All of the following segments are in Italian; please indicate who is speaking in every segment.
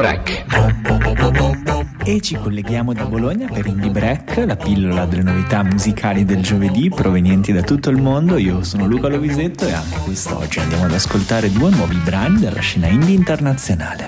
Speaker 1: Break.
Speaker 2: E ci colleghiamo da Bologna per Indie Break, la pillola delle novità musicali del giovedì provenienti da tutto il mondo. Io sono Luca Lovisetto e anche quest'oggi andiamo ad ascoltare due nuovi brani della scena indie internazionale.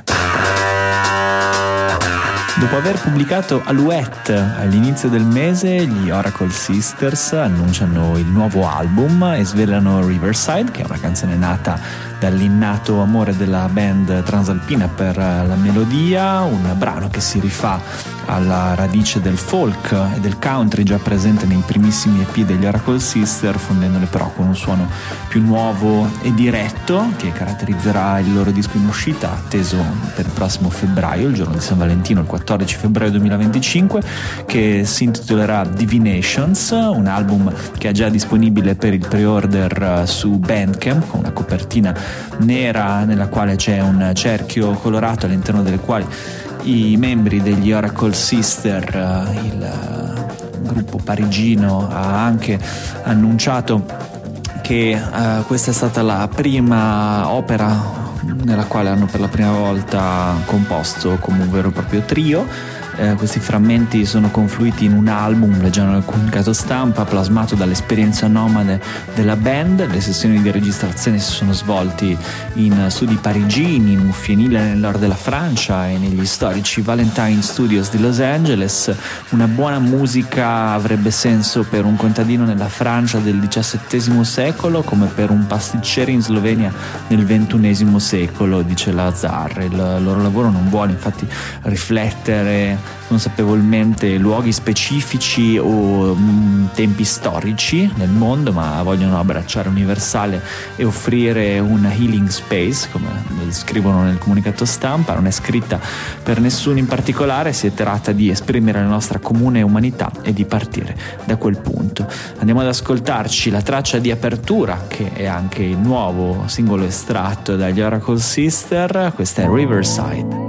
Speaker 2: Dopo aver pubblicato Alouette all'inizio del mese, gli Oracle Sisters annunciano il nuovo album e svelano Riverside, che è una canzone nata dall'innato amore della band transalpina per la melodia, un brano che si rifà alla radice del folk e del country già presente nei primissimi EP degli Oracle Sisters, fondendole però con un suono più nuovo e diretto che caratterizzerà il loro disco in uscita, atteso per il prossimo febbraio, il giorno di San Valentino, il 14 febbraio 2025, che si intitolerà Divinations, un album che è già disponibile per il pre-order su Bandcamp, con una copertina nera nella quale c'è un cerchio colorato all'interno delle quali i membri degli Oracle Sister, il gruppo parigino, ha anche annunciato che questa è stata la prima opera nella quale hanno per la prima volta composto come un vero e proprio trio. Questi frammenti sono confluiti in un album, leggiamo nel comunicato stampa, plasmato dall'esperienza nomade della band. Le sessioni di registrazione si sono svolti in studi parigini, in un fienile nel nord della Francia e negli storici Valentine Studios di Los Angeles. Una buona musica avrebbe senso per un contadino nella Francia del XVII secolo come per un pasticcere in Slovenia nel XXI secolo, dice Lazar. Il loro lavoro non vuole infatti riflettere consapevolmente luoghi specifici o tempi storici nel mondo, ma vogliono abbracciare universale e offrire un healing space, come lo scrivono nel comunicato stampa. Non è scritta per nessuno in particolare, si tratta di esprimere la nostra comune umanità e di partire da quel punto. Andiamo ad ascoltarci la traccia di apertura, che è anche il nuovo singolo estratto dagli Oracle Sister. Questa è Riverside.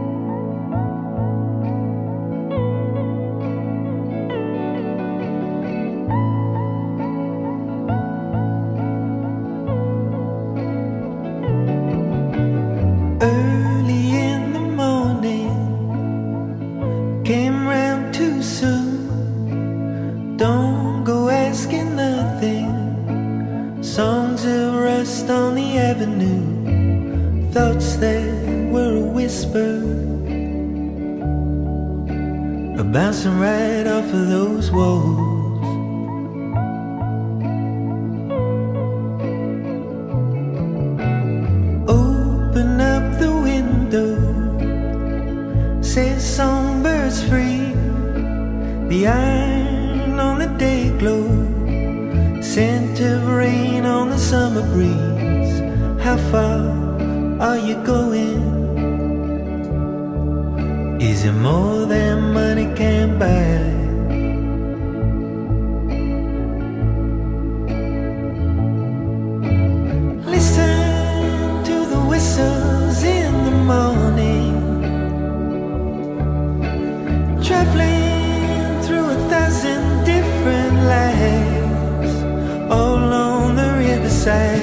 Speaker 3: Bouncing right off of those walls. Open up the window, set songbirds free. The iron on the day glow, scent of rain on the summer breeze. How far are you going? Is it more than money can buy? Listen to the whistles in the morning, traveling through 1,000 different lives, all on the riverside.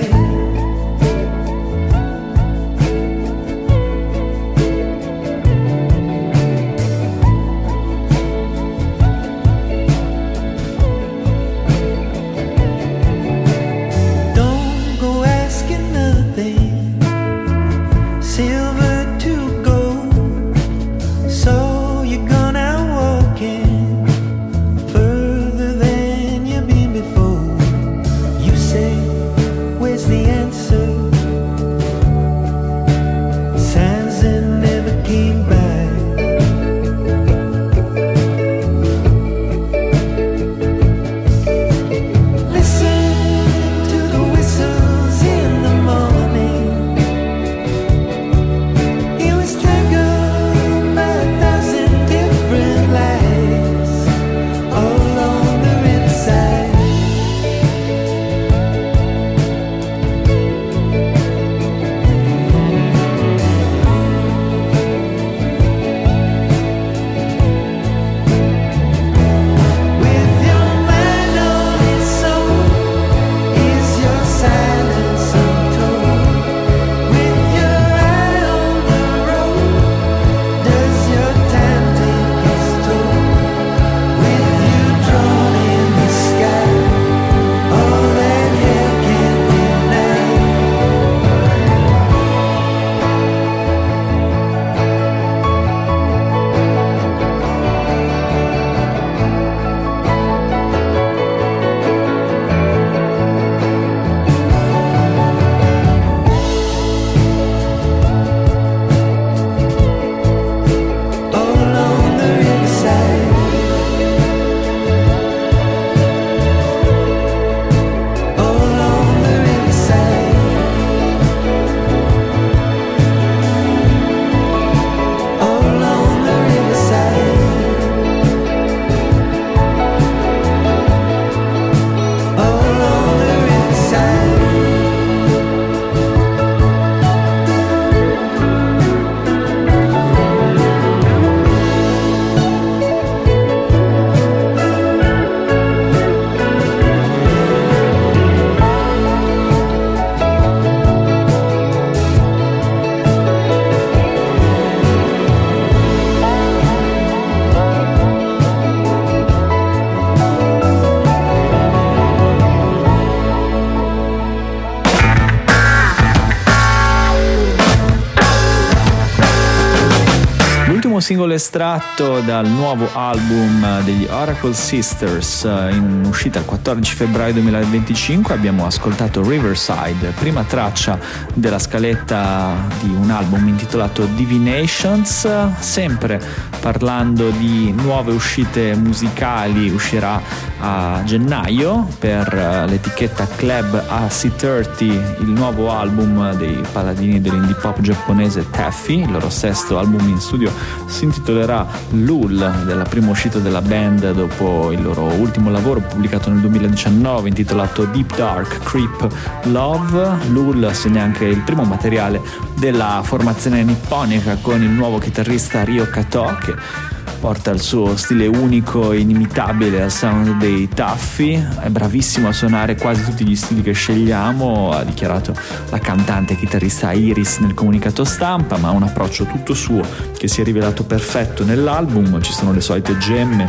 Speaker 2: singolo estratto dal nuovo album degli Oracle Sisters, in uscita il 14 febbraio 2025. Abbiamo ascoltato Riverside, prima traccia della scaletta di un album intitolato Divinations. Sempre parlando di nuove uscite musicali, uscirà a gennaio per l'etichetta Club AC30 il nuovo album dei paladini dell'indie pop giapponese Taffy. Il loro sesto album in studio si intitolerà Lul, della prima uscita della band dopo il loro ultimo lavoro pubblicato nel 2019 intitolato Deep Dark Creep Love. Lul segna anche il primo materiale della formazione nipponica con il nuovo chitarrista Ryo Kato, che porta il suo stile unico e inimitabile al sound dei Taffy. È bravissimo a suonare quasi tutti gli stili che scegliamo, ha dichiarato la cantante e chitarrista Iris nel comunicato stampa, ma ha un approccio tutto suo che si è rivelato perfetto nell'album. Ci sono le solite gemme,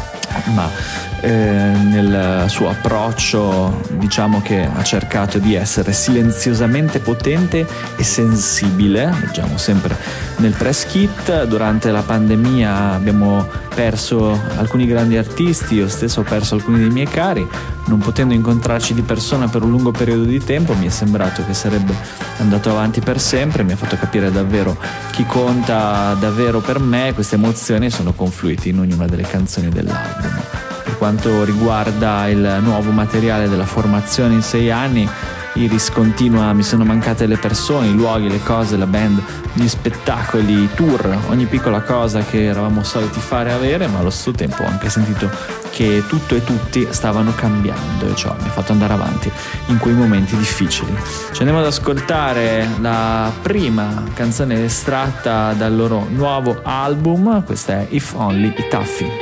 Speaker 2: ma nel suo approccio diciamo che ha cercato di essere silenziosamente potente e sensibile. Leggiamo sempre nel press kit: durante la pandemia abbiamo perso alcuni grandi artisti, io stesso ho perso alcuni dei miei cari, non potendo incontrarci di persona per un lungo periodo di tempo mi è sembrato che sarebbe andato avanti per sempre. Mi ha fatto capire davvero chi conta davvero per me. Queste emozioni sono confluite in ognuna delle canzoni dell'album. Per quanto riguarda il nuovo materiale della formazione in 6 anni, Iris continua: mi sono mancate le persone, i luoghi, le cose, la band, gli spettacoli, i tour, ogni piccola cosa che eravamo soliti fare e avere, ma allo stesso tempo ho anche sentito che tutto e tutti stavano cambiando e ciò mi ha fatto andare avanti in quei momenti difficili. Ci andiamo ad ascoltare la prima canzone estratta dal loro nuovo album, questa è If Only Taffy.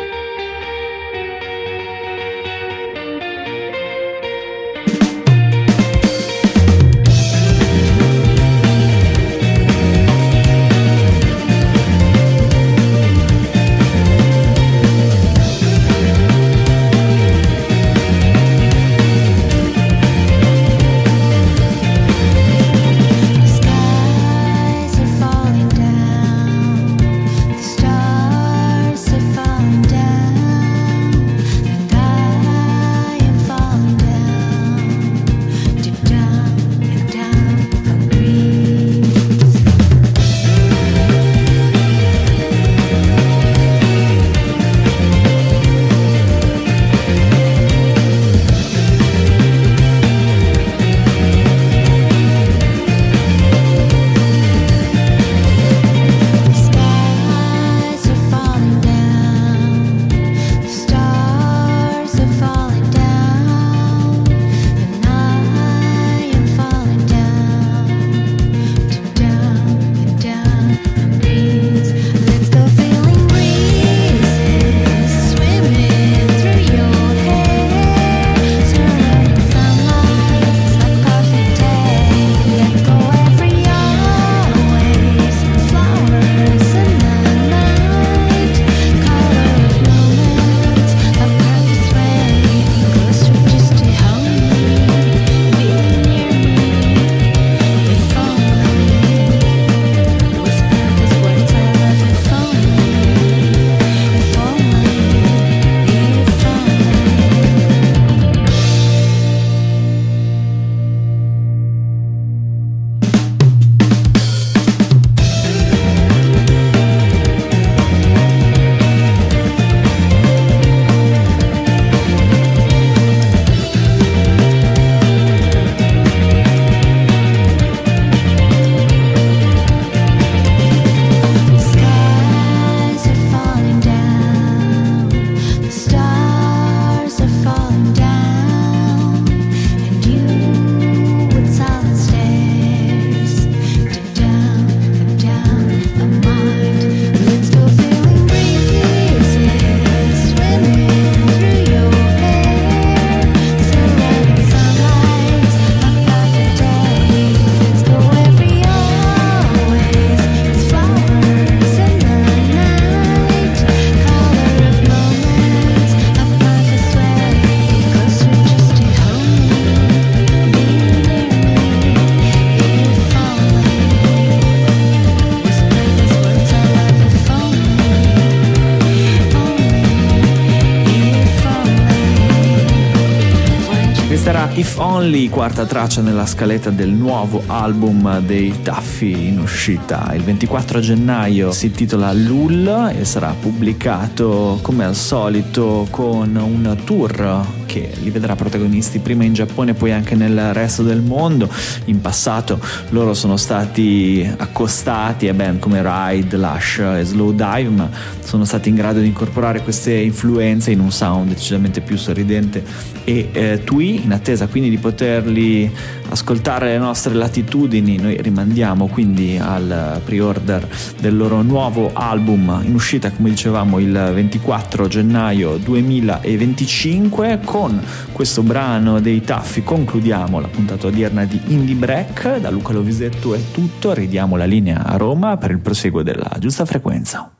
Speaker 1: Falling down,
Speaker 2: era If Only, quarta traccia nella scaletta del nuovo album dei Taffi in uscita il 24 gennaio. Si intitola Lull e sarà pubblicato come al solito con un tour che li vedrà protagonisti prima in Giappone e poi anche nel resto del mondo. In passato loro sono stati accostati a band come Ride, Lush e Slowdive, ma sono stati in grado di incorporare queste influenze in un sound decisamente più sorridente e twee. In attesa quindi di poterli ascoltare alle nostre latitudini, noi rimandiamo quindi al pre-order del loro nuovo album in uscita, come dicevamo, il 24 gennaio 2025. Con questo brano dei Taffi concludiamo la puntata odierna di Indie Break. Da Luca Lovisetto è tutto, ridiamo la linea a Roma per il proseguo della giusta frequenza.